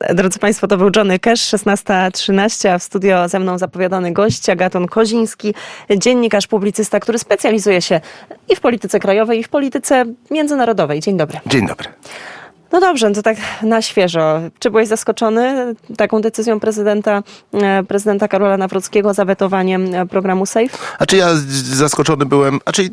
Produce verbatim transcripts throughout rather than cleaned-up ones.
Drodzy Państwo, to był Johnny Cash, szesnasta trzynaście, a w studio ze mną zapowiadany gość Agaton Koziński, dziennikarz, publicysta, który specjalizuje się i w polityce krajowej, i w polityce międzynarodowej. Dzień dobry. Dzień dobry. No dobrze, to tak na świeżo. Czy byłeś zaskoczony taką decyzją prezydenta, prezydenta Karola Nawrockiego, zawetowaniem programu SAFE? Znaczy ja zaskoczony byłem, znaczy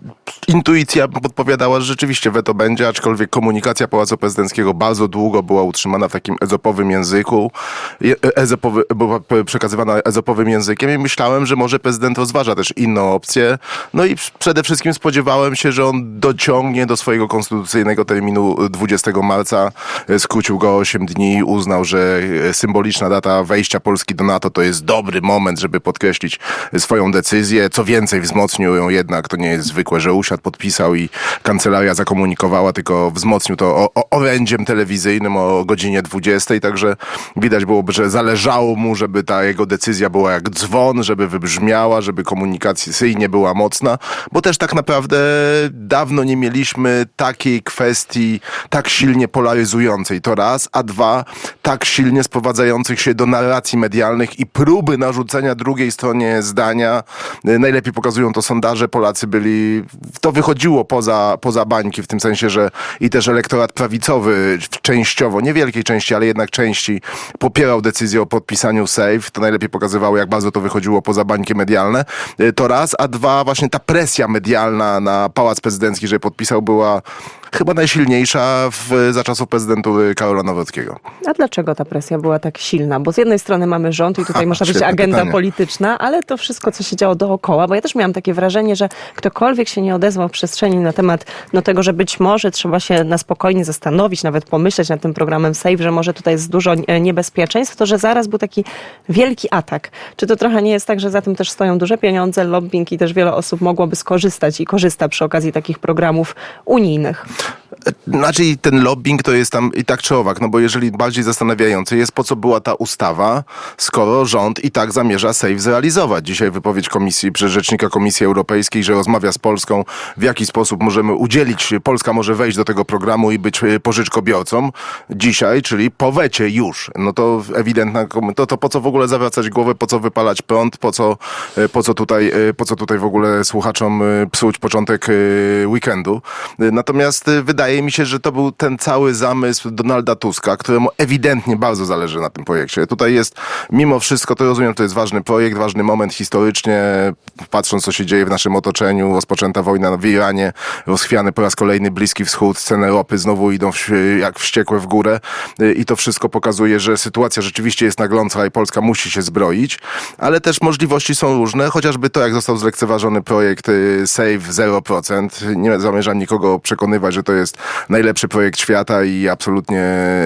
intuicja podpowiadała, że rzeczywiście weto będzie, aczkolwiek komunikacja Pałacu Prezydenckiego bardzo długo była utrzymana w takim ezopowym języku, ezopowy, była przekazywana ezopowym językiem i myślałem, że może prezydent rozważa też inną opcję. No i przede wszystkim spodziewałem się, że on dociągnie do swojego konstytucyjnego terminu dwudziestego marca, skrócił go o osiem dni, uznał, że symboliczna data wejścia Polski do NATO to jest dobry moment, żeby podkreślić swoją decyzję. Co więcej, wzmocnił ją jednak, to nie jest zwykłe, że usiadł, podpisał i kancelaria zakomunikowała, tylko wzmocnił to o, o, orędziem telewizyjnym o godzinie dwudziestej, także widać było, że zależało mu, żeby ta jego decyzja była jak dzwon, żeby wybrzmiała, żeby komunikacyjnie była mocna, bo też tak naprawdę dawno nie mieliśmy takiej kwestii tak silnie polaryzującej, to raz, a dwa, tak silnie sprowadzających się do narracji medialnych i próby narzucenia drugiej stronie zdania. Najlepiej pokazują to sondaże, Polacy byli, to wychodziło poza, poza bańki, w tym sensie, że i też elektorat prawicowy częściowo, niewielkiej części, ale jednak części popierał decyzję o podpisaniu SAFE. To najlepiej pokazywało, jak bardzo to wychodziło poza bańki medialne. To raz, a dwa, właśnie ta presja medialna na Pałac Prezydencki, że podpisał, była chyba najsilniejsza w, za czasów prezydentury Karola Nawrockiego. A dlaczego ta presja była tak silna? Bo z jednej strony mamy rząd i tutaj ha, można być agenda pytanie. polityczna, ale to wszystko, co się działo dookoła, bo ja też miałam takie wrażenie, że ktokolwiek się nie odezwał w przestrzeni na temat no, tego, że być może trzeba się na spokojnie zastanowić, nawet pomyśleć nad tym programem SAFE, że może tutaj jest dużo niebezpieczeństw, to że zaraz był taki wielki atak. Czy to trochę nie jest tak, że za tym też stoją duże pieniądze, lobbying i też wiele osób mogłoby skorzystać i korzysta przy okazji takich programów unijnych? Znaczy ten lobbying to jest tam i tak czy owak, no bo jeżeli bardziej zastanawiające jest, po co była ta ustawa, skoro rząd i tak zamierza SAFE zrealizować. Dzisiaj wypowiedź komisji, przez rzecznika Komisji Europejskiej, że rozmawia z Polską, w jaki sposób możemy udzielić, Polska może wejść do tego programu i być pożyczkobiorcą dzisiaj, czyli po wecie już. No to ewidentna, to, to po co w ogóle zawracać głowę, po co wypalać prąd, po co, po co tutaj, po co tutaj w ogóle słuchaczom psuć początek weekendu. Natomiast wydaje mi się, że to był ten cały zamysł Donalda Tuska, któremu ewidentnie bardzo zależy na tym projekcie. Tutaj jest, mimo wszystko, to rozumiem, to jest ważny projekt, ważny moment historycznie, patrząc, co się dzieje w naszym otoczeniu, rozpoczęta wojna w Iranie, rozchwiany po raz kolejny Bliski Wschód, ceny ropy znowu idą w, jak wściekłe w górę i to wszystko pokazuje, że sytuacja rzeczywiście jest nagląca i Polska musi się zbroić, ale też możliwości są różne, chociażby to, jak został zlekceważony projekt SAFE zero procent. Nie zamierzam nikogo przekonywać, że to jest najlepszy projekt świata i absolutnie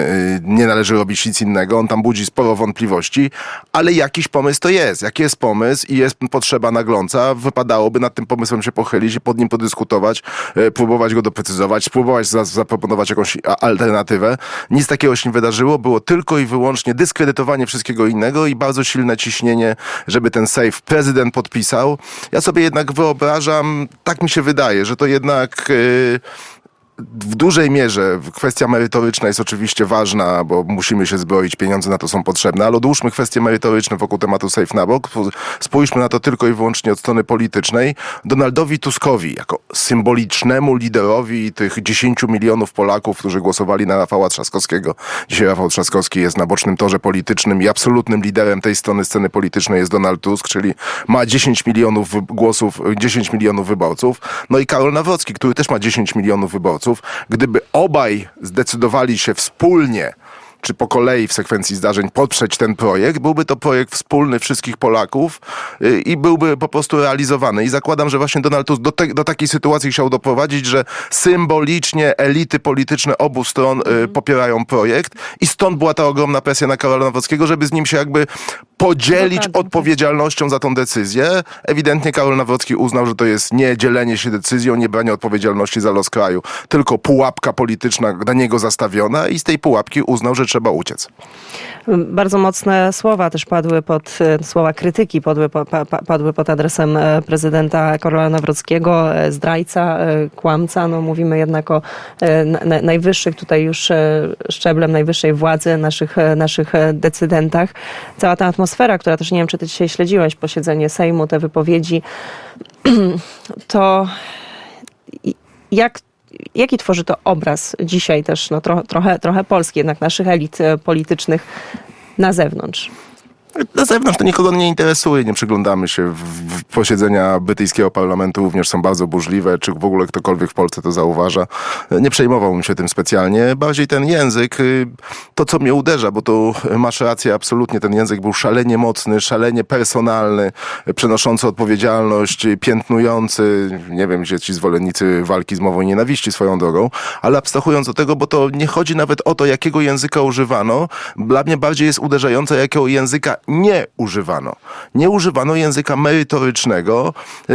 nie należy robić nic innego. On tam budzi sporo wątpliwości, ale jakiś pomysł to jest. Jak jest pomysł i jest potrzeba nagląca, wypadałoby nad tym pomysłem się pochylić i pod nim podyskutować, próbować go doprecyzować, spróbować zaproponować jakąś alternatywę. Nic takiego się nie wydarzyło. Było tylko i wyłącznie dyskredytowanie wszystkiego innego i bardzo silne ciśnienie, żeby ten SAFE prezydent podpisał. Ja sobie jednak wyobrażam, tak mi się wydaje, że to jednak Yy, w dużej mierze kwestia merytoryczna jest oczywiście ważna, bo musimy się zbroić, pieniądze na to są potrzebne, ale odłóżmy kwestie merytoryczne wokół tematu SAFE na bok. Spójrzmy na to tylko i wyłącznie od strony politycznej. Donaldowi Tuskowi, jako symbolicznemu liderowi tych dziesięciu milionów Polaków, którzy głosowali na Rafała Trzaskowskiego. Dzisiaj Rafał Trzaskowski jest na bocznym torze politycznym i absolutnym liderem tej strony sceny politycznej jest Donald Tusk, czyli ma dziesięć milionów głosów, dziesięć milionów wyborców. No i Karol Nawrocki, który też ma dziesięć milionów wyborców. Gdyby obaj zdecydowali się wspólnie, czy po kolei w sekwencji zdarzeń poprzeć ten projekt, byłby to projekt wspólny wszystkich Polaków i byłby po prostu realizowany. I zakładam, że właśnie Donald Tusk do, te, do takiej sytuacji chciał doprowadzić, że symbolicznie elity polityczne obu stron y, popierają projekt i stąd była ta ogromna presja na Karola Nawrockiego, żeby z nim się jakby podzielić Dokładnie. odpowiedzialnością za tą decyzję. Ewidentnie Karol Nawrocki uznał, że to jest nie dzielenie się decyzją, nie branie odpowiedzialności za los kraju, tylko pułapka polityczna na niego zastawiona i z tej pułapki uznał, że trzeba uciec. Bardzo mocne słowa też padły pod, słowa krytyki padły, pa, pa, padły pod adresem prezydenta Karola Nawrockiego, zdrajca, kłamca. No, mówimy jednak o na, najwyższych tutaj już szczeblem najwyższej władzy, naszych, naszych decydentach. Cała ta atmosfera, która też, nie wiem, czy ty dzisiaj śledziłeś posiedzenie Sejmu, te wypowiedzi, to jak Jaki tworzy to obraz dzisiaj też, no, tro, trochę, trochę Polski, jednak naszych elit politycznych na zewnątrz? Na zewnątrz to nikogo nie interesuje, nie przyglądamy się. W, w posiedzenia brytyjskiego parlamentu również są bardzo burzliwe, czy w ogóle ktokolwiek w Polsce to zauważa. Nie przejmowałbym się tym specjalnie. Bardziej ten język, to co mnie uderza, bo to masz rację, absolutnie ten język był szalenie mocny, szalenie personalny, przenoszący odpowiedzialność, piętnujący, nie wiem, gdzie ci zwolennicy walki z mową nienawiści swoją drogą, ale abstrahując od tego, bo to nie chodzi nawet o to, jakiego języka używano. Dla mnie bardziej jest uderzające, jakiego języka nie używano. Nie używano języka merytorycznego.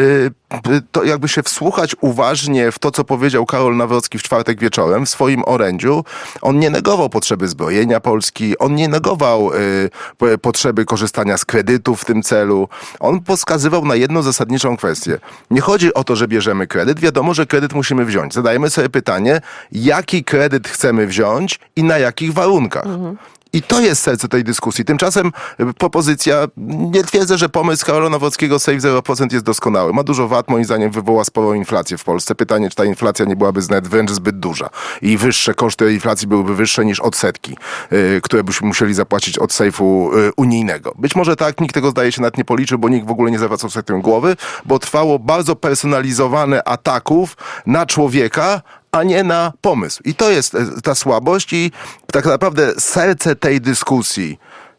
To jakby się wsłuchać uważnie w to, co powiedział Karol Nawrocki w czwartek wieczorem w swoim orędziu. On nie negował potrzeby zbrojenia Polski, on nie negował y, potrzeby korzystania z kredytów w tym celu. On wskazywał na jedną zasadniczą kwestię. Nie chodzi o to, że bierzemy kredyt. Wiadomo, że kredyt musimy wziąć. Zadajemy sobie pytanie, jaki kredyt chcemy wziąć i na jakich warunkach. Mhm. I to jest serce tej dyskusji. Tymczasem propozycja, nie twierdzę, że pomysł Karola Nawrockiego Save zero procent jest doskonały. Ma dużo wad, moim zdaniem wywoła sporą inflację w Polsce. Pytanie, czy ta inflacja nie byłaby nawet wręcz zbyt duża. I wyższe koszty inflacji byłyby wyższe niż odsetki, yy, które byśmy musieli zapłacić od sejfu yy, unijnego. Być może tak, nikt tego zdaje się nawet nie policzył, bo nikt w ogóle nie zawracał sobie tym głowy, bo trwało bardzo personalizowane ataków na człowieka, a nie na pomysł. I to jest ta słabość i tak naprawdę serce tej dyskusji.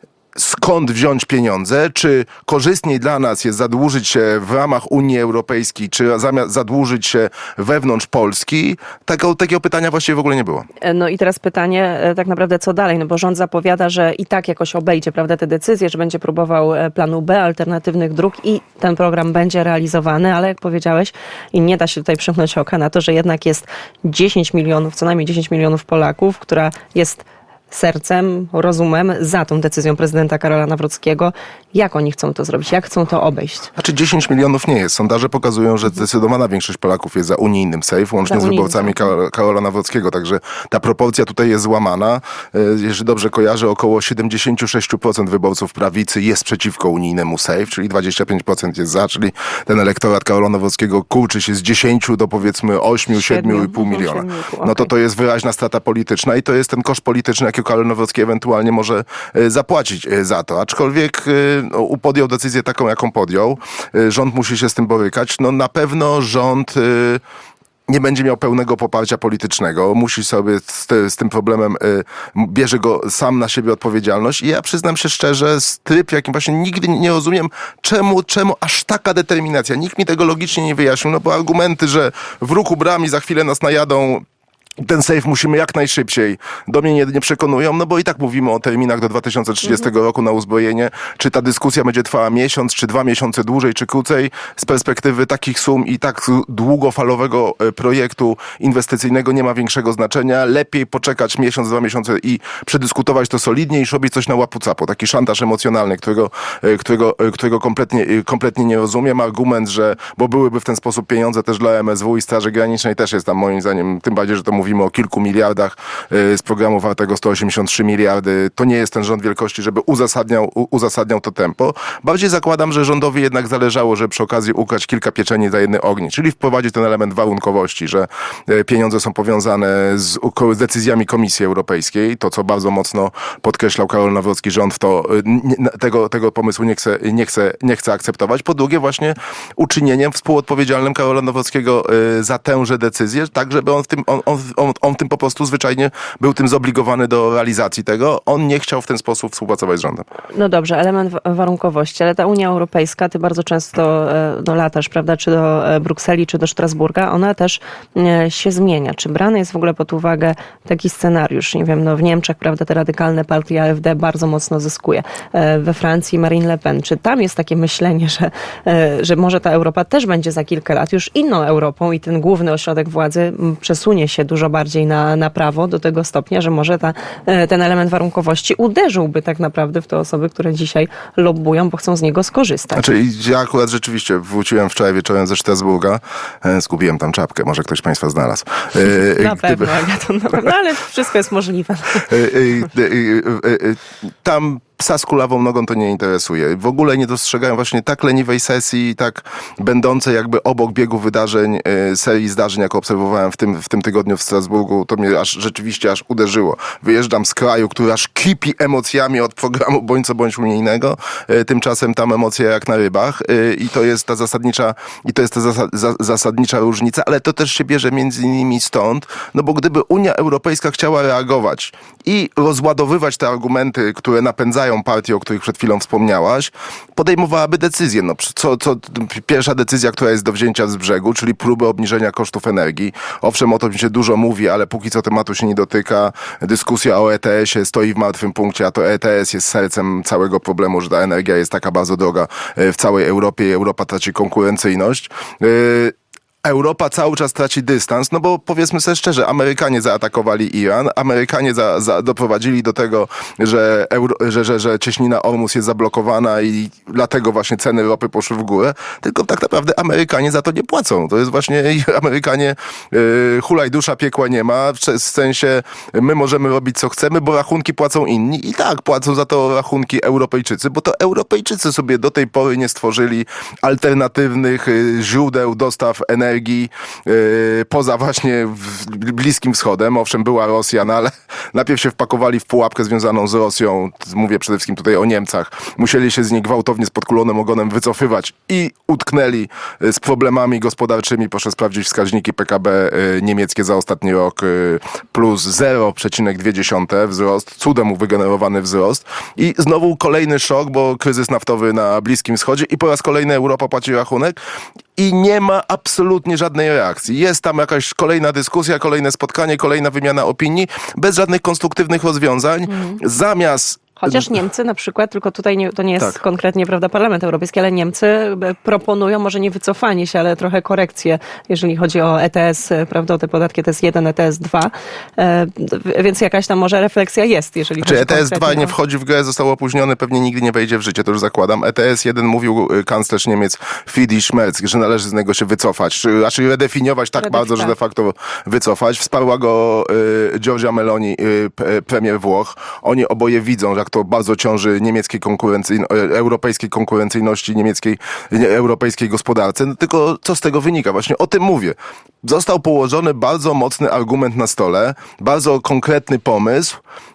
Skąd wziąć pieniądze? Czy korzystniej dla nas jest zadłużyć się w ramach Unii Europejskiej, czy zamiast zadłużyć się wewnątrz Polski? Tego, takiego pytania właściwie w ogóle nie było. No i teraz pytanie tak naprawdę co dalej? No bo rząd zapowiada, że i tak jakoś obejdzie, prawda, te decyzje, że będzie próbował planu B, alternatywnych dróg i ten program będzie realizowany, ale jak powiedziałeś, i nie da się tutaj przymknąć oka na to, że jednak jest dziesięć milionów, co najmniej dziesięć milionów Polaków, która jest sercem, rozumem za tą decyzją prezydenta Karola Nawrockiego. Jak oni chcą to zrobić? Jak chcą to obejść? Znaczy dziesięć milionów nie jest. Sondaże pokazują, że zdecydowana większość Polaków jest za unijnym Sejf, łącznie za z wyborcami Karola, Karola Nawrockiego. Także ta proporcja tutaj jest złamana. Jeżeli dobrze kojarzę, około siedemdziesiąt sześć procent wyborców prawicy jest przeciwko unijnemu Sejf, czyli dwadzieścia pięć procent jest za, czyli ten elektorat Karola Nawrockiego kurczy się z dziesięciu do powiedzmy ośmiu, siedmiu i pół miliona. No to to jest wyraźna strata polityczna i to jest ten koszt polityczny, jaki Karol Nawrocki ewentualnie może zapłacić za to. Aczkolwiek no, podjął decyzję taką, jaką podjął. Rząd musi się z tym borykać. No na pewno rząd nie będzie miał pełnego poparcia politycznego. Musi sobie z, z tym problemem, y, bierze go sam na siebie odpowiedzialność. I ja przyznam się szczerze, tryb, w jakim właśnie nigdy nie rozumiem, czemu, czemu aż taka determinacja. Nikt mi tego logicznie nie wyjaśnił, no bo argumenty, że w ruchu bram i za chwilę nas najadą, ten sejf musimy jak najszybciej, do mnie nie, nie przekonują, no bo i tak mówimy o terminach do dwa tysiące trzydziestego mm. roku na uzbrojenie. Czy ta dyskusja będzie trwała miesiąc, czy dwa miesiące dłużej, czy krócej? Z perspektywy takich sum i tak długofalowego projektu inwestycyjnego nie ma większego znaczenia. Lepiej poczekać miesiąc, dwa miesiące i przedyskutować to solidnie, niż robić coś na łapu-capu. Taki szantaż emocjonalny, którego, którego, którego kompletnie, kompletnie nie rozumiem. Argument, że bo byłyby w ten sposób pieniądze też dla M S W i Straży Granicznej, też jest tam moim zdaniem, tym bardziej, że to mówimy o kilku miliardach z programu wartego sto osiemdziesiąt trzy miliardy. To nie jest ten rząd wielkości, żeby uzasadniał, uzasadniał to tempo. Bardziej zakładam, że rządowi jednak zależało, żeby przy okazji ukraść kilka pieczeni za jedny ogień, czyli wprowadzić ten element warunkowości, że pieniądze są powiązane z, z decyzjami Komisji Europejskiej. To, co bardzo mocno podkreślał Karol Nawrocki, rząd to nie, tego, tego pomysłu nie chce, nie, chce, nie chce akceptować. Po drugie właśnie uczynieniem współodpowiedzialnym Karola Nawrockiego za tęże decyzję, tak żeby on w tym on, on on, on tym po prostu zwyczajnie był tym zobligowany do realizacji tego. On nie chciał w ten sposób współpracować z rządem. No dobrze, element warunkowości, ale ta Unia Europejska, ty bardzo często no, latasz, prawda, czy do Brukseli, czy do Strasburga, ona też się zmienia. Czy brany jest w ogóle pod uwagę taki scenariusz? Nie wiem, no w Niemczech, prawda, te radykalne partie A F D bardzo mocno zyskuje. We Francji Marine Le Pen. Czy tam jest takie myślenie, że, że może ta Europa też będzie za kilka lat już inną Europą i ten główny ośrodek władzy przesunie się dużo bardziej na, na prawo do tego stopnia, że może ta, ten element warunkowości uderzyłby tak naprawdę w te osoby, które dzisiaj lobbują, bo chcą z niego skorzystać. Znaczy, ja akurat rzeczywiście wróciłem wczoraj wieczorem ze Strasburga, zgubiłem tam czapkę, może ktoś z Państwa znalazł. Na pewno, Agaton, na pewno, ale wszystko jest możliwe. Tam psa z kulawą nogą to nie interesuje. W ogóle nie dostrzegają właśnie tak leniwej sesji, tak będącej jakby obok biegu wydarzeń, serii zdarzeń, jak obserwowałem w tym, w tym tygodniu w Strasburgu. To mnie aż rzeczywiście aż uderzyło. Wyjeżdżam z kraju, który aż kipi emocjami od programu bądź co bądź unijnego. Tymczasem tam emocje jak na rybach i to jest ta zasadnicza i to jest ta zasad, za, zasadnicza różnica, ale to też się bierze między innymi stąd, no bo gdyby Unia Europejska chciała reagować i rozładowywać te argumenty, które napędzają partii, o których przed chwilą wspomniałaś, podejmowałaby decyzję. No, co, co, pierwsza decyzja, która jest do wzięcia z brzegu, czyli próby obniżenia kosztów energii. Owszem, o tym się dużo mówi, ale póki co tematu się nie dotyka. Dyskusja o E T S-ie stoi w martwym punkcie, a to E T S jest sercem całego problemu, że ta energia jest taka bardzo droga w całej Europie i Europa traci konkurencyjność. Yy, Europa cały czas traci dystans, no bo powiedzmy sobie szczerze, Amerykanie zaatakowali Iran, Amerykanie za, za doprowadzili do tego, że, euro, że, że, że cieśnina Ormus jest zablokowana i dlatego właśnie ceny ropy poszły w górę, tylko tak naprawdę Amerykanie za to nie płacą. To jest właśnie Amerykanie, yy, hulaj dusza, piekła nie ma, w sensie my możemy robić co chcemy, bo rachunki płacą inni i tak, płacą za to rachunki Europejczycy, bo to Europejczycy sobie do tej pory nie stworzyli alternatywnych yy, źródeł dostaw energii, Energii, yy, poza właśnie Bliskim Wschodem. Owszem, była Rosja, no ale najpierw się wpakowali w pułapkę związaną z Rosją. Mówię przede wszystkim tutaj o Niemcach. Musieli się z niej gwałtownie z podkulonym ogonem wycofywać i utknęli z problemami gospodarczymi. Proszę sprawdzić wskaźniki P K B yy, niemieckie za ostatni rok. Yy, plus zero przecinek dwa wzrost. Cudem wygenerowany wzrost. I znowu kolejny szok, bo kryzys naftowy na Bliskim Wschodzie i po raz kolejny Europa płaci rachunek. I nie ma absolutnie żadnej reakcji. Jest tam jakaś kolejna dyskusja, kolejne spotkanie, kolejna wymiana opinii, bez żadnych konstruktywnych rozwiązań. Mm. Zamiast Chociaż Niemcy na przykład, tylko tutaj nie, to nie jest tak. konkretnie, prawda, Parlament Europejski, ale Niemcy proponują może nie wycofanie się, ale trochę korekcję, jeżeli chodzi o E T S, prawda, o te podatki E T S jeden, E T S dwa, e, więc jakaś tam może refleksja jest, jeżeli Czy chodzi E T S dwa o... nie wchodzi w grę, został opóźniony, pewnie nigdy nie wejdzie w życie, to już zakładam. E T S jeden mówił kanclerz Niemiec Friedrich Merz, że należy z niego się wycofać, czy raczej redefiniować tak Redef, bardzo, tak. że de facto wycofać. Wsparła go y, Giorgia Meloni, y, premier Włoch. Oni oboje widzą, jak to bardzo ciąży niemieckiej konkurencyjno- europejskiej konkurencyjności, niemieckiej, nie, europejskiej gospodarce. No tylko co z tego wynika? Właśnie o tym mówię. Został położony bardzo mocny argument na stole, bardzo konkretny pomysł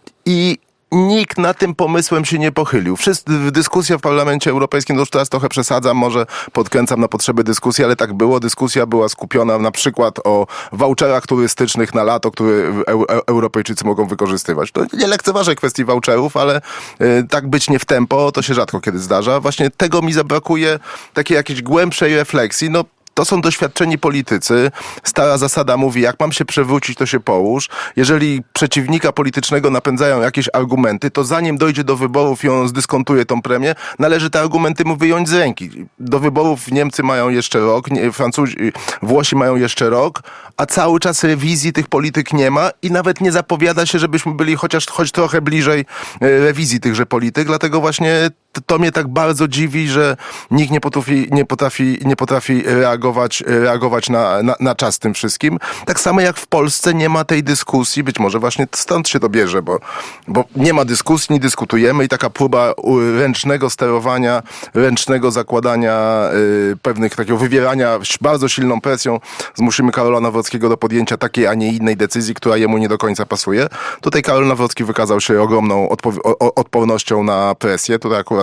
i nikt nad tym pomysłem się nie pochylił. Wszyscy, dyskusja w Parlamencie Europejskim, to już teraz trochę przesadzam, może podkręcam na potrzeby dyskusji, ale tak było. Dyskusja była skupiona na przykład o voucherach turystycznych na lato, które Europejczycy mogą wykorzystywać. To nie lekceważę kwestii voucherów, ale y, tak być nie w tempo, to się rzadko kiedy zdarza. Właśnie tego mi zabrakuje, takiej jakiejś głębszej refleksji. No, to są doświadczeni politycy. Stara zasada mówi, jak mam się przewrócić, to się połóż. Jeżeli przeciwnika politycznego napędzają jakieś argumenty, to zanim dojdzie do wyborów i on zdyskontuje tą premię, należy te argumenty mu wyjąć z ręki. Do wyborów Niemcy mają jeszcze rok, nie, Francuzi, Włosi mają jeszcze rok, a cały czas rewizji tych polityk nie ma i nawet nie zapowiada się, żebyśmy byli chociaż choć trochę bliżej rewizji tychże polityk. Dlatego właśnie to mnie tak bardzo dziwi, że nikt nie potrafi, nie potrafi, nie potrafi reagować, reagować na, na, na czas tym wszystkim. Tak samo jak w Polsce nie ma tej dyskusji, być może właśnie stąd się to bierze, bo, bo nie ma dyskusji, nie dyskutujemy i taka próba ręcznego sterowania, ręcznego zakładania y, pewnych, takiego wywierania bardzo silną presją zmusimy Karola Nawrockiego do podjęcia takiej, a nie innej decyzji, która jemu nie do końca pasuje. Tutaj Karol Nawrocki wykazał się ogromną odpo- o, odpornością na presję, tutaj akurat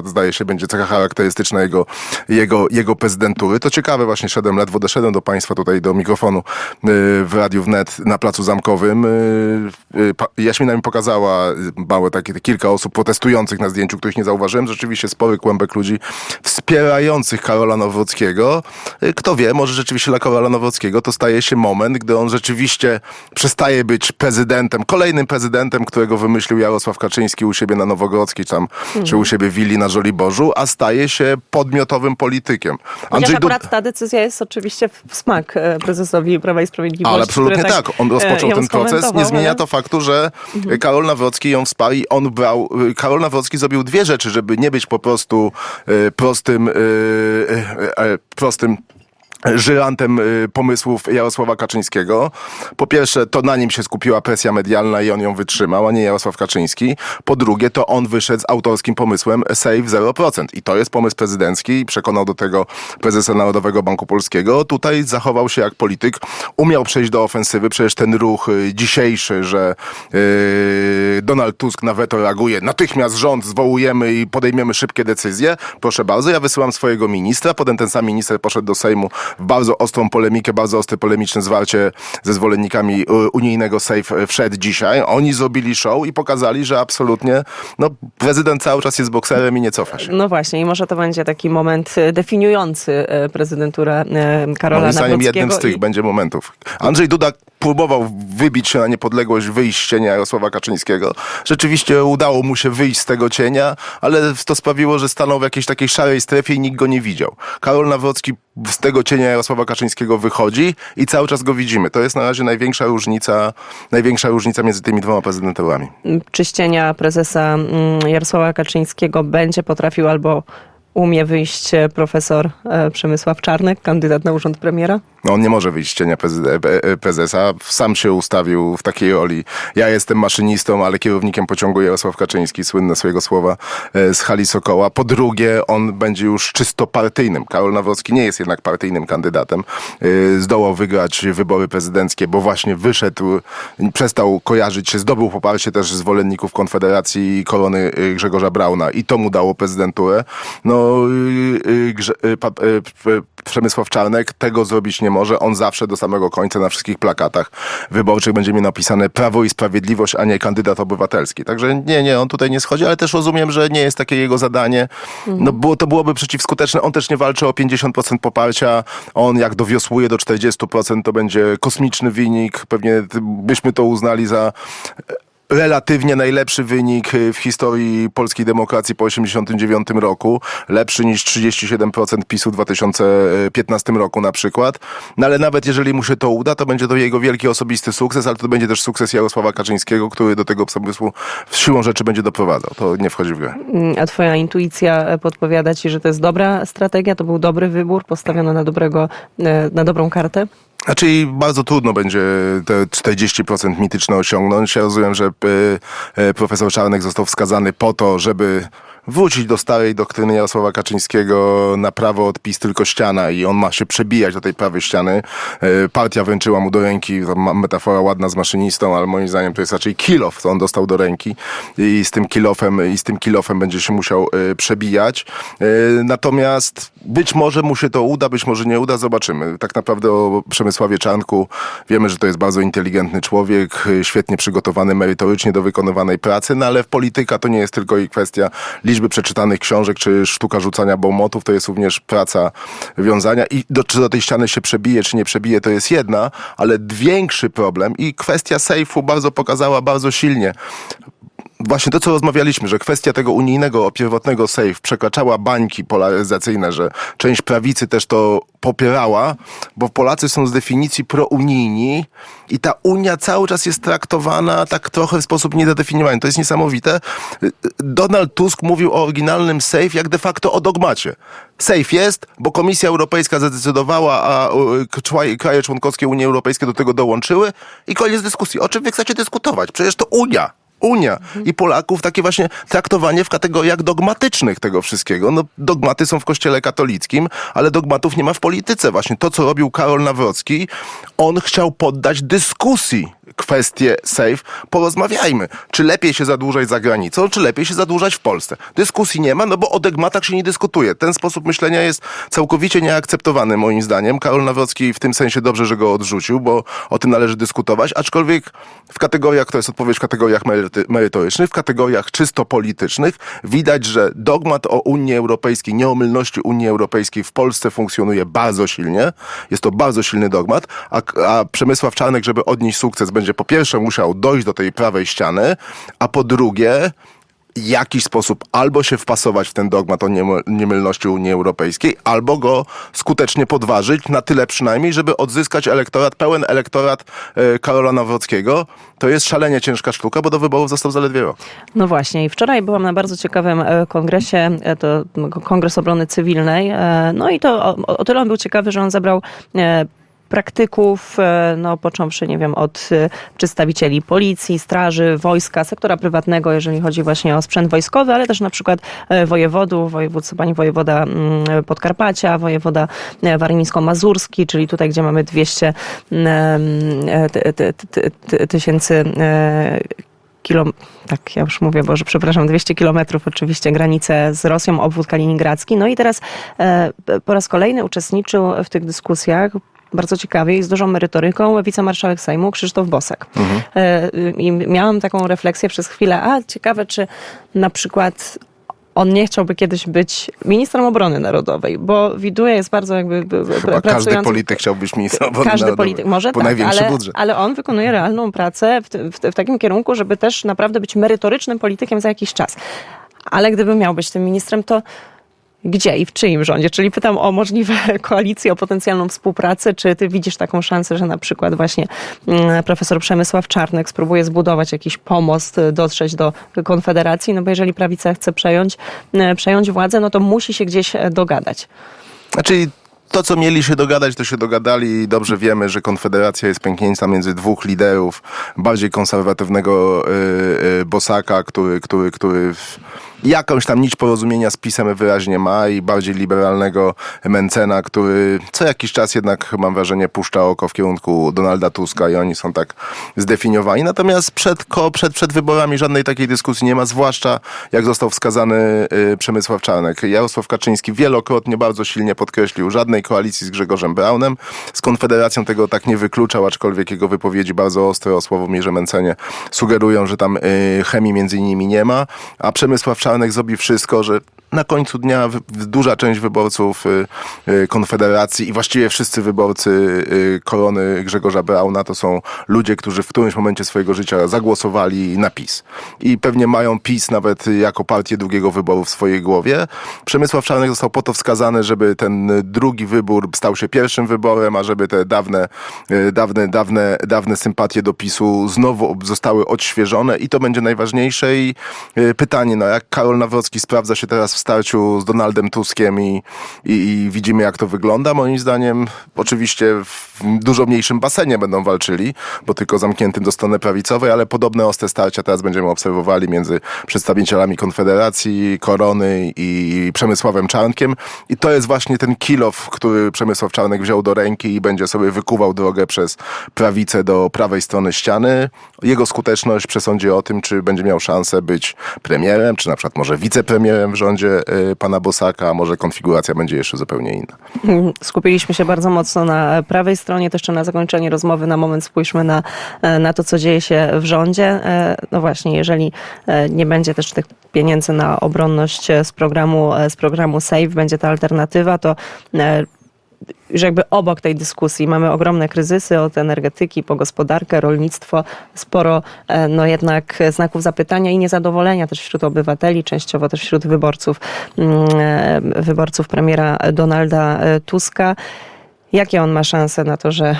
zdaje się, będzie cecha charakterystyczna jego, jego, jego prezydentury. To ciekawe, właśnie szedłem, ledwo doszedłem do państwa tutaj, do mikrofonu w Radiu Wnet na Placu Zamkowym. Jaśmina mi pokazała małe takie kilka osób protestujących na zdjęciu, których nie zauważyłem. Rzeczywiście spory kłębek ludzi wspierających Karola Nawrockiego. Kto wie, może rzeczywiście dla Karola Nawrockiego to staje się moment, gdy on rzeczywiście przestaje być prezydentem, kolejnym prezydentem, którego wymyślił Jarosław Kaczyński u siebie na Nowogrodzkiej tam, mhm. czy u siebie w willi na Żoliborzu, a staje się podmiotowym politykiem. Chociaż Andrzej akurat Dud... ta decyzja jest oczywiście w smak prezesowi Prawa i Sprawiedliwości. Ale absolutnie tak. tak. On rozpoczął ten proces. Nie zmienia ale... to faktu, że mhm. Karol Nawrocki ją wsparł i on brał... Karol Nawrocki zrobił dwie rzeczy, żeby nie być po prostu e, prostym e, e, prostym żyrantem pomysłów Jarosława Kaczyńskiego. Po pierwsze, to na nim się skupiła presja medialna i on ją wytrzymał, a nie Jarosław Kaczyński. Po drugie, to on wyszedł z autorskim pomysłem Save zero procent. I to jest pomysł prezydencki i przekonał do tego prezesa Narodowego Banku Polskiego. Tutaj zachował się jak polityk, umiał przejść do ofensywy. Przecież ten ruch dzisiejszy, że yy, Donald Tusk na weto reaguje, natychmiast rząd zwołujemy i podejmiemy szybkie decyzje. Proszę bardzo, ja wysyłam swojego ministra. Potem ten sam minister poszedł do Sejmu w bardzo ostrą polemikę, bardzo ostre polemiczne zwarcie ze zwolennikami unijnego Save wszedł dzisiaj. Oni zrobili show i pokazali, że absolutnie no, prezydent cały czas jest bokserem i nie cofa się. No właśnie i może to będzie taki moment definiujący prezydenturę Karola Moim zdaniem Nawrockiego. Jednym z tych i... będzie momentów. Andrzej Duda próbował wybić się na niepodległość, wyjść z cienia Jarosława Kaczyńskiego. Rzeczywiście udało mu się wyjść z tego cienia, ale to sprawiło, że stanął w jakiejś takiej szarej strefie i nikt go nie widział. Karol Nawrocki z tego cienia Jarosława Kaczyńskiego wychodzi i cały czas go widzimy. To jest na razie największa różnica, największa różnica między tymi dwoma prezydenturami. Czy z cienia prezesa Jarosława Kaczyńskiego będzie potrafił albo umie wyjść profesor Przemysław Czarnek, kandydat na urząd premiera? No on nie może wyjść z cienia prezesa. Sam się ustawił w takiej roli. Ja jestem maszynistą, ale kierownikiem pociągu Jarosław Kaczyński, słynne swojego słowa z hali Sokoła. Po drugie, on będzie już czysto partyjnym. Karol Nawrocki nie jest jednak partyjnym kandydatem. Zdołał wygrać wybory prezydenckie, bo właśnie wyszedł, przestał kojarzyć się, zdobył poparcie też zwolenników Konfederacji i Korony Grzegorza Brauna i to mu dało prezydenturę. No Grze, pa, Przemysław Czarnek tego zrobić nie może. On zawsze do samego końca na wszystkich plakatach wyborczych będzie miał napisane Prawo i Sprawiedliwość, a nie kandydat obywatelski. Także nie, nie, on tutaj nie schodzi, ale też rozumiem, że nie jest takie jego zadanie. No było, to byłoby przeciwskuteczne. On też nie walczy o pięćdziesiąt procent poparcia. On jak dowiosłuje do czterdzieści procent, to będzie kosmiczny wynik. Pewnie byśmy to uznali za relatywnie najlepszy wynik w historii polskiej demokracji po osiemdziesiątym dziewiątym roku. Lepszy niż trzydzieści siedem procent PiSu w dwa tysiące piętnastym roku na przykład. No ale nawet jeżeli mu się to uda, to będzie to jego wielki osobisty sukces, ale to będzie też sukces Jarosława Kaczyńskiego, który do tego pomysłu siłą rzeczy będzie doprowadzał. To nie wchodzi w grę. A twoja intuicja podpowiada ci, że to jest dobra strategia? To był dobry wybór, postawiony na dobrego, na dobrą kartę? Znaczy bardzo trudno będzie te czterdzieści procent mityczne osiągnąć. Ja rozumiem, że profesor Czarnek został wskazany po to, żeby wrócić do starej doktryny Jarosława Kaczyńskiego na prawo od PiS tylko ściana i on ma się przebijać do tej prawej ściany. Partia wręczyła mu do ręki, metafora ładna z maszynistą, ale moim zdaniem to jest raczej kilof, co on dostał do ręki i z tym kilofem, i z tym kilofem będzie się musiał przebijać. Natomiast być może mu się to uda, być może nie uda, zobaczymy. Tak naprawdę o Przemysławie Czarnku wiemy, że to jest bardzo inteligentny człowiek, świetnie przygotowany merytorycznie do wykonywanej pracy, no ale w polityka to nie jest tylko i kwestia liczby przeczytanych książek, czy sztuka rzucania bombotów, to jest również praca wiązania i do, czy do tej ściany się przebije, czy nie przebije, to jest jedna, ale większy problem i kwestia sejfu bardzo pokazała bardzo silnie. Właśnie to, co rozmawialiśmy, że kwestia tego unijnego, pierwotnego sejf przekraczała bańki polaryzacyjne, że część prawicy też to popierała, bo Polacy są z definicji prounijni i ta Unia cały czas jest traktowana tak trochę w sposób niedefiniowany. To jest niesamowite. Donald Tusk mówił o oryginalnym sejf jak de facto o dogmacie. Sejf jest, bo Komisja Europejska zadecydowała, a kraje członkowskie Unii Europejskiej do tego dołączyły i koniec dyskusji. O czym wy chcecie dyskutować? Przecież to Unia. Unia. I Polaków takie właśnie traktowanie w kategoriach dogmatycznych tego wszystkiego. No, dogmaty są w Kościele katolickim, ale dogmatów nie ma w polityce. Właśnie to, co robił Karol Nawrocki, on chciał poddać dyskusji kwestię safe. Porozmawiajmy. Czy lepiej się zadłużać za granicą, czy lepiej się zadłużać w Polsce? Dyskusji nie ma, no bo o dogmatach się nie dyskutuje. Ten sposób myślenia jest całkowicie nieakceptowany moim zdaniem. Karol Nawrocki w tym sensie dobrze, że go odrzucił, bo o tym należy dyskutować, aczkolwiek w kategoriach, to jest odpowiedź w kategoriach meryty, merytorycznych, w kategoriach czysto politycznych widać, że dogmat o Unii Europejskiej, nieomylności Unii Europejskiej w Polsce funkcjonuje bardzo silnie. Jest to bardzo silny dogmat, a, a Przemysław Czarnek, żeby odnieść sukces, będzie po pierwsze musiał dojść do tej prawej ściany, a po drugie w jakiś sposób albo się wpasować w ten dogmat o niemylności Unii Europejskiej, albo go skutecznie podważyć, na tyle przynajmniej, żeby odzyskać elektorat, pełen elektorat e, Karola Nawrockiego. To jest szalenie ciężka sztuka, bo do wyborów został zaledwie rok. No właśnie i wczoraj byłam na bardzo ciekawym kongresie, to Kongres Obrony Cywilnej, no i to o, o tyle on był ciekawy, że on zebrał praktyków, no począwszy, nie wiem, od przedstawicieli policji, straży, wojska, sektora prywatnego, jeżeli chodzi właśnie o sprzęt wojskowy, ale też na przykład wojewodów, województw, pani wojewoda Podkarpacia, wojewoda warmińsko-mazurski, czyli tutaj, gdzie mamy dwieście tysięcy Kilom- tak, ja już mówię, Boże, przepraszam, dwieście kilometrów oczywiście granicę z Rosją, obwód kaliningradzki. No i teraz e, po raz kolejny uczestniczył w tych dyskusjach, bardzo ciekawie i z dużą merytoryką, wicemarszałek Sejmu Krzysztof Bosak. Mhm. E, I miałam taką refleksję przez chwilę, a ciekawe, czy na przykład on nie chciałby kiedyś być ministrem obrony narodowej, bo widuje, jest bardzo jakby Chyba każdy polityk chciał być ministrem obrony każdy narodowej. Polityk, może po tak, największy ale, budżet. ale on wykonuje realną pracę w, w, w takim kierunku, żeby też naprawdę być merytorycznym politykiem za jakiś czas. Ale gdyby miał być tym ministrem, to gdzie i w czyim rządzie? Czyli pytam o możliwe koalicje, o potencjalną współpracę. Czy ty widzisz taką szansę, że na przykład właśnie profesor Przemysław Czarnek spróbuje zbudować jakiś pomost, dotrzeć do Konfederacji? No bo jeżeli prawica chce przejąć, przejąć władzę, no to musi się gdzieś dogadać. Znaczy to, co mieli się dogadać, to się dogadali i dobrze wiemy, że Konfederacja jest pęknięta między dwóch liderów, bardziej konserwatywnego yy, yy, Bosaka, który, który, który w, jakąś tam nić porozumienia z PiS-em wyraźnie ma i bardziej liberalnego Mencena, który co jakiś czas jednak, mam wrażenie, puszcza oko w kierunku Donalda Tuska i oni są tak zdefiniowani. Natomiast przed, przed, przed wyborami żadnej takiej dyskusji nie ma, zwłaszcza jak został wskazany y, Przemysław Czarnek. Jarosław Kaczyński wielokrotnie bardzo silnie podkreślił, żadnej koalicji z Grzegorzem Braunem. Z Konfederacją tego tak nie wykluczał, aczkolwiek jego wypowiedzi bardzo ostre o Sławomirze Mencenie sugerują, że tam y, chemii między nimi nie ma, a Przemysław Czarnek zrobi wszystko, że na końcu dnia w, w duża część wyborców y, y, Konfederacji i właściwie wszyscy wyborcy y, korony Grzegorza Brauna to są ludzie, którzy w którymś momencie swojego życia zagłosowali na PiS. I pewnie mają PiS nawet jako partię drugiego wyboru w swojej głowie. Przemysław Czarnek został po to wskazany, żeby ten drugi wybór stał się pierwszym wyborem, a żeby te dawne, y, dawne, dawne, dawne sympatie do PiSu znowu zostały odświeżone i to będzie najważniejsze. I y, pytanie, no jak Karol Nawrocki sprawdza się teraz w starciu z Donaldem Tuskiem i, i, i widzimy, jak to wygląda. Moim zdaniem oczywiście w dużo mniejszym basenie będą walczyli, bo tylko zamkniętym do strony prawicowej, ale podobne ostre starcia teraz będziemy obserwowali między przedstawicielami Konfederacji, Korony i Przemysławem Czarnkiem. I to jest właśnie ten kill-off, który Przemysław Czarnek wziął do ręki i będzie sobie wykuwał drogę przez prawicę do prawej strony ściany. Jego skuteczność przesądzi o tym, czy będzie miał szansę być premierem, czy na przykład może wicepremierem w rządzie y, pana Bosaka, a może konfiguracja będzie jeszcze zupełnie inna. Skupiliśmy się bardzo mocno na prawej stronie, to jeszcze na zakończenie rozmowy na moment spójrzmy na, na to, co dzieje się w rządzie. No właśnie, jeżeli nie będzie też tych pieniędzy na obronność z programu, z programu SAFE, będzie ta alternatywa, to już jakby obok tej dyskusji mamy ogromne kryzysy od energetyki po gospodarkę, rolnictwo, sporo no jednak znaków zapytania i niezadowolenia też wśród obywateli, częściowo też wśród wyborców, wyborców premiera Donalda Tuska. Jakie on ma szanse na to, że,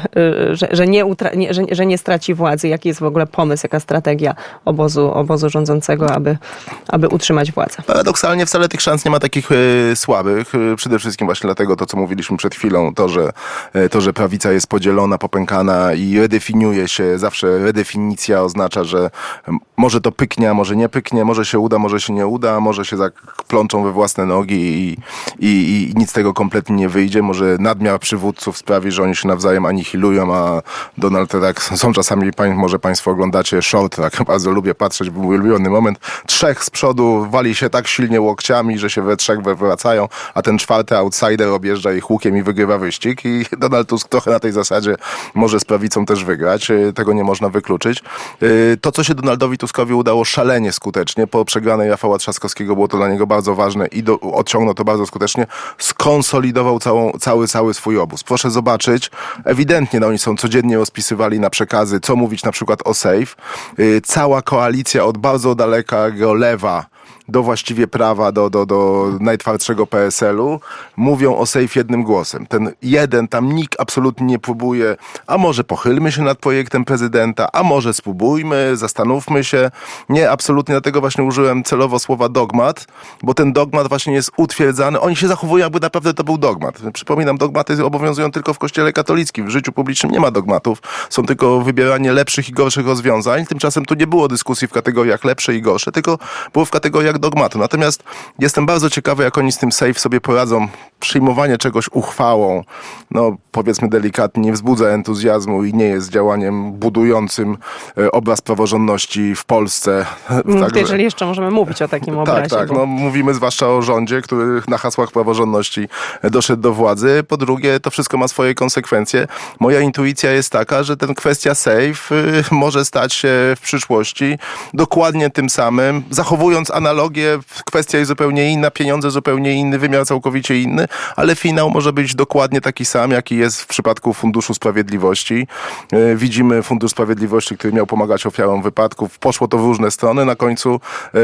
że, że, nie, utra- nie, że, że nie straci władzy? Jaki jest w ogóle pomysł, jaka strategia obozu, obozu rządzącego, aby, aby utrzymać władzę? Paradoksalnie wcale tych szans nie ma takich y, słabych. Y, przede wszystkim właśnie dlatego to, co mówiliśmy przed chwilą, to że, y, to, że prawica jest podzielona, popękana i redefiniuje się. Zawsze redefinicja oznacza, że y, może to pyknie, a może nie pyknie, może się uda, może się nie uda, może się plączą we własne nogi i, i, i nic z tego kompletnie nie wyjdzie. Może nadmiar przywódców sprawi, że oni się nawzajem anihilują, a Donald Tusk, są czasami, może państwo oglądacie short, tak bardzo lubię patrzeć, był mój ulubiony moment, trzech z przodu wali się tak silnie łokciami, że się we trzech wywracają, a ten czwarty outsider objeżdża ich łukiem i wygrywa wyścig i Donald Tusk trochę na tej zasadzie może z prawicą też wygrać, tego nie można wykluczyć. To, co się Donaldowi Tuskowi udało szalenie skutecznie, po przegranej Rafała Trzaskowskiego było to dla niego bardzo ważne i do, odciągnął to bardzo skutecznie, skonsolidował całą, cały, cały swój obóz. Proszę zobaczyć, ewidentnie no, oni są codziennie rozpisywali na przekazy, co mówić na przykład o Sejf. Yy, cała koalicja od bardzo dalekiego lewa do właściwie prawa, do, do, do najtwardszego P S L-u, mówią o Sejf jednym głosem. Ten jeden, tam nikt absolutnie nie próbuje, a może pochylmy się nad projektem prezydenta, a może spróbujmy, zastanówmy się. Nie, absolutnie, dlatego właśnie użyłem celowo słowa dogmat, bo ten dogmat właśnie jest utwierdzany. Oni się zachowują, jakby naprawdę to był dogmat. Przypominam, dogmaty obowiązują tylko w Kościele katolickim. W życiu publicznym nie ma dogmatów. Są tylko wybieranie lepszych i gorszych rozwiązań. Tymczasem tu nie było dyskusji w kategoriach lepsze i gorsze, tylko było w kategoriach dogmatu. Natomiast jestem bardzo ciekawy, jak oni z tym Sejf sobie poradzą. Przyjmowanie czegoś uchwałą, no powiedzmy delikatnie, nie wzbudza entuzjazmu i nie jest działaniem budującym e, obraz praworządności w Polsce. Także, jeżeli jeszcze możemy mówić o takim obrazie. Tak, tak. Bo... No, mówimy zwłaszcza o rządzie, który na hasłach praworządności doszedł do władzy. Po drugie, to wszystko ma swoje konsekwencje. Moja intuicja jest taka, że ten kwestia Sejf y, może stać się w przyszłości dokładnie tym samym, zachowując analogię, kwestia jest zupełnie inna, pieniądze zupełnie inny, wymiar całkowicie inny, ale finał może być dokładnie taki sam, jaki jest w przypadku Funduszu Sprawiedliwości. Yy, widzimy Fundusz Sprawiedliwości, który miał pomagać ofiarom wypadków. Poszło to w różne strony. Na końcu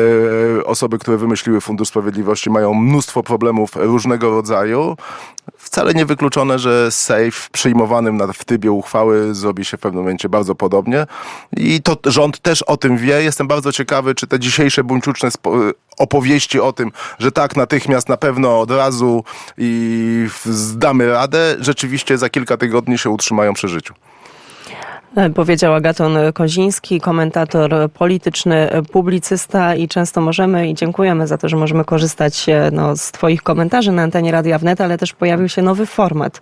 yy, osoby, które wymyśliły Fundusz Sprawiedliwości, mają mnóstwo problemów różnego rodzaju. Wcale nie wykluczone, że Sejf przyjmowanym na, w trybie uchwały zrobi się w pewnym momencie bardzo podobnie. I to rząd też o tym wie. Jestem bardzo ciekawy, czy te dzisiejsze buńczuczne spo- opowieści o tym, że tak natychmiast, na pewno od razu i zdamy radę, rzeczywiście za kilka tygodni się utrzymają przy życiu. Powiedział Agaton Koziński, komentator polityczny, publicysta i często możemy i dziękujemy za to, że możemy korzystać no, z twoich komentarzy na antenie Radia Wnet, ale też pojawił się nowy format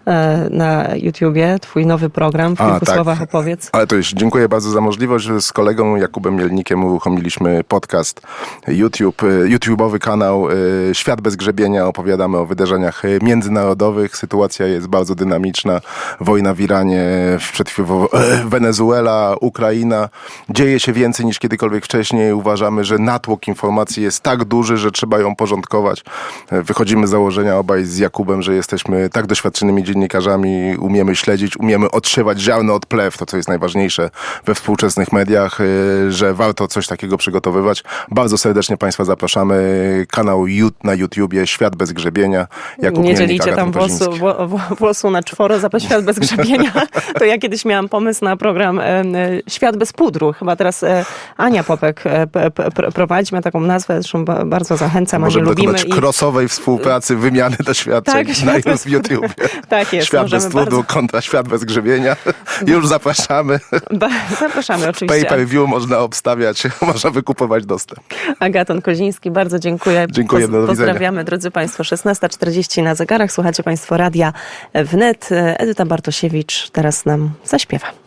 na YouTubie, twój nowy program, w kilku A, tak. słowach opowiedz. Ale to już dziękuję bardzo za możliwość. Z kolegą Jakubem Mielnikiem uruchomiliśmy podcast YouTube, YouTube'owy kanał Świat bez grzebienia. Opowiadamy o wydarzeniach międzynarodowych. Sytuacja jest bardzo dynamiczna. Wojna w Iranie, przedchwilową Wenezuela, Ukraina. Dzieje się więcej niż kiedykolwiek wcześniej. Uważamy, że natłok informacji jest tak duży, że trzeba ją porządkować. Wychodzimy z założenia obaj z Jakubem, że jesteśmy tak doświadczonymi dziennikarzami, umiemy śledzić, umiemy odsiewać ziarno od plew, to co jest najważniejsze we współczesnych mediach, że warto coś takiego przygotowywać. Bardzo serdecznie Państwa zapraszamy. Kanał na YouTubie Świat bez grzebienia. Jakub Nie dzielicie tam włosu, włosu na czworo za Świat bez grzebienia. To ja kiedyś miałam pomysł na program e, Świat bez pudru. Chyba teraz e, Ania Popek e, p, p, prowadzi, ma taką nazwę, zresztą ba, bardzo zachęcam. Możemy lubimy dokonać i... crossowej współpracy, wymiany doświadczeń tak, na w YouTubie. Tak jest. Świat bez pudru bardzo... kontra Świat bez grzebienia. Już zapraszamy. Ba, zapraszamy oczywiście. Pay per view można obstawiać, można wykupować dostęp. Agaton Koziński, bardzo dziękuję. Dziękuję, do widzenia. Pozdrawiamy, drodzy Państwo. szesnasta czterdzieści na zegarach. Słuchacie Państwo Radia Wnet. Edyta Bartosiewicz teraz nam zaśpiewa.